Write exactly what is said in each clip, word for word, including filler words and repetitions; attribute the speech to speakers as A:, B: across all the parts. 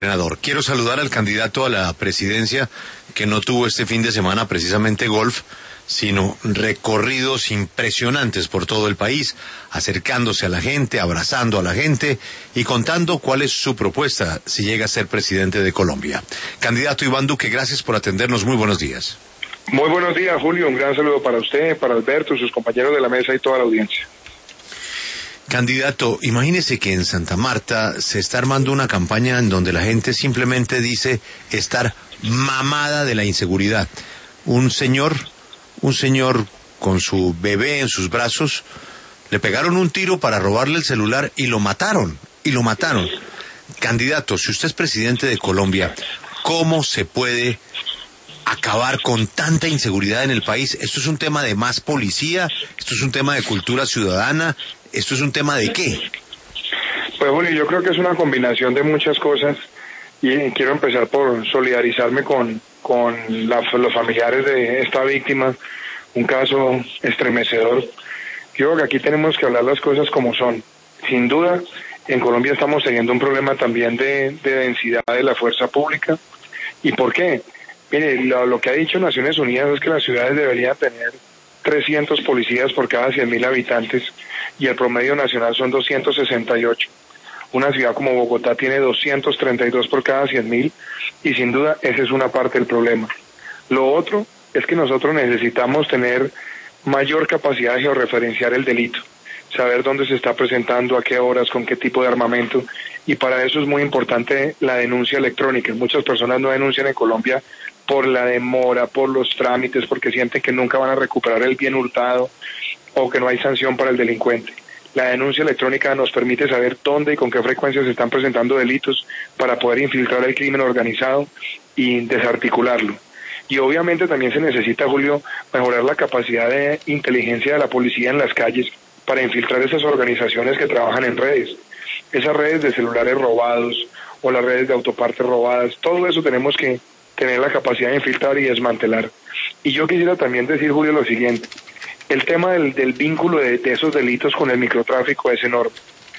A: Senador, quiero saludar al candidato a la presidencia que no tuvo este fin de semana precisamente golf, sino recorridos impresionantes por todo el país, acercándose a la gente, abrazando a la gente y contando cuál es su propuesta si llega a ser presidente de Colombia. Candidato Iván Duque, gracias por atendernos. Muy buenos días.
B: Muy buenos días, Julio. Un gran saludo para usted, para Alberto, sus compañeros de la mesa y toda la audiencia.
A: Candidato, imagínese que en Santa Marta se está armando una campaña en donde la gente simplemente dice estar mamada de la inseguridad. Un señor, un señor con su bebé en sus brazos, le pegaron un tiro para robarle el celular y lo mataron, y lo mataron. Candidato, si usted es presidente de Colombia, ¿cómo se puede acabar con tanta inseguridad en el país? ¿Esto es un tema de más policía? ¿Esto es un tema de cultura ciudadana? ¿Esto es un tema de qué?
B: Pues Julio, yo creo que es una combinación de muchas cosas y quiero empezar por solidarizarme con, con la, los familiares de esta víctima, un caso estremecedor. Yo creo que aquí tenemos que hablar las cosas como son. Sin duda, en Colombia estamos teniendo un problema también de, de densidad de la fuerza pública. ¿Y por qué? Mire, lo, lo que ha dicho Naciones Unidas es que las ciudades deberían tener trescientos policías por cada cien mil habitantes y el promedio nacional son doscientos sesenta y ocho. Una ciudad como Bogotá tiene doscientos treinta y dos por cada cien mil y sin duda esa es una parte del problema. Lo otro es que nosotros necesitamos tener mayor capacidad de georreferenciar el delito, saber dónde se está presentando, a qué horas, con qué tipo de armamento, y para eso es muy importante la denuncia electrónica. Muchas personas no denuncian en Colombia por la demora, por los trámites, porque sienten que nunca van a recuperar el bien hurtado o que no hay sanción para el delincuente. La denuncia electrónica nos permite saber dónde y con qué frecuencia se están presentando delitos para poder infiltrar el crimen organizado y desarticularlo. Y obviamente también se necesita, Julio, mejorar la capacidad de inteligencia de la policía en las calles para infiltrar esas organizaciones que trabajan en redes. Esas redes de celulares robados o las redes de autopartes robadas, todo eso tenemos que tener la capacidad de infiltrar y desmantelar. Y yo quisiera también decir, Julio, lo siguiente. El tema del, del vínculo de, de esos delitos con el microtráfico es enorme.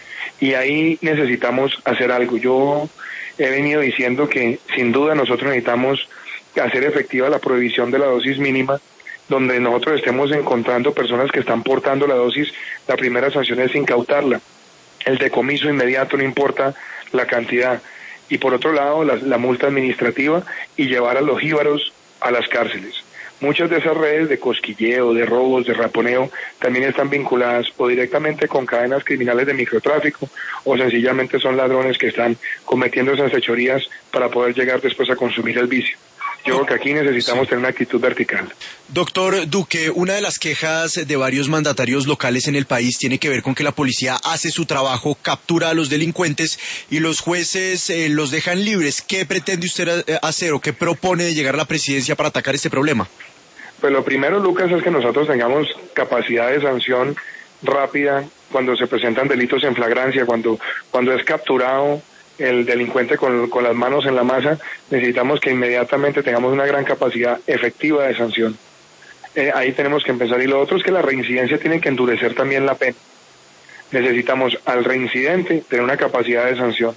B: Y ahí necesitamos hacer algo. Yo he venido diciendo que sin duda nosotros necesitamos hacer efectiva la prohibición de la dosis mínima, donde nosotros estemos encontrando personas que están portando la dosis. La primera sanción es incautarla. El decomiso inmediato, no importa la cantidad. Y por otro lado, la, la multa administrativa y llevar a los jíbaros a las cárceles. Muchas de esas redes de cosquilleo, de robos, de raponeo, también están vinculadas o directamente con cadenas criminales de microtráfico o sencillamente son ladrones que están cometiendo esas fechorías para poder llegar después a consumir el vicio. Yo creo que aquí necesitamos tener una actitud vertical.
C: Doctor Duque, una de las quejas de varios mandatarios locales en el país tiene que ver con que la policía hace su trabajo, captura a los delincuentes y los jueces eh, los dejan libres. ¿Qué pretende usted hacer o qué propone de llegar a la presidencia para atacar este problema?
B: Pues lo primero, Lucas, es que nosotros tengamos capacidad de sanción rápida cuando se presentan delitos en flagrancia, cuando, cuando es capturado el delincuente con, con las manos en la masa. Necesitamos que inmediatamente tengamos una gran capacidad efectiva de sanción. Eh, ahí tenemos que empezar. Y lo otro es que la reincidencia tiene que endurecer también la pena. Necesitamos al reincidente tener una capacidad de sanción.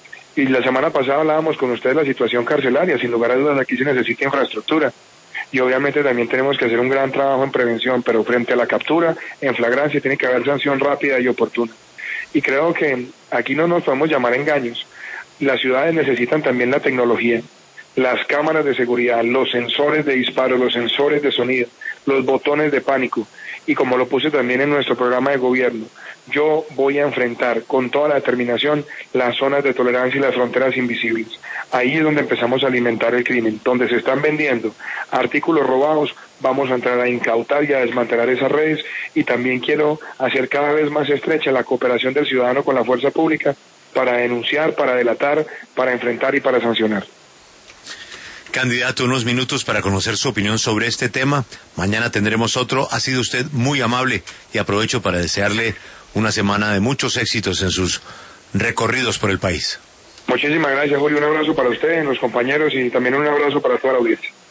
B: Y la semana pasada hablábamos con ustedes de la situación carcelaria. Sin lugar a dudas, aquí se necesita infraestructura. Y obviamente también tenemos que hacer un gran trabajo en prevención, pero frente a la captura, en flagrancia, tiene que haber sanción rápida y oportuna. Y creo que aquí no nos podemos llamar engaños. Las ciudades necesitan también la tecnología, las cámaras de seguridad, los sensores de disparo, los sensores de sonido, los botones de pánico. Y como lo puse también en nuestro programa de gobierno, yo voy a enfrentar con toda la determinación las zonas de tolerancia y las fronteras invisibles. Ahí es donde empezamos a alimentar el crimen. Donde se están vendiendo artículos robados, vamos a entrar a incautar y a desmantelar esas redes. Y también quiero hacer cada vez más estrecha la cooperación del ciudadano con la fuerza pública para denunciar, para delatar, para enfrentar y para sancionar.
A: Candidato, unos minutos para conocer su opinión sobre este tema. Mañana tendremos otro. Ha sido usted muy amable y aprovecho para desearle una semana de muchos éxitos en sus recorridos por el país.
B: Muchísimas gracias, Julio. Un abrazo para ustedes, los compañeros, y también un abrazo para toda la audiencia.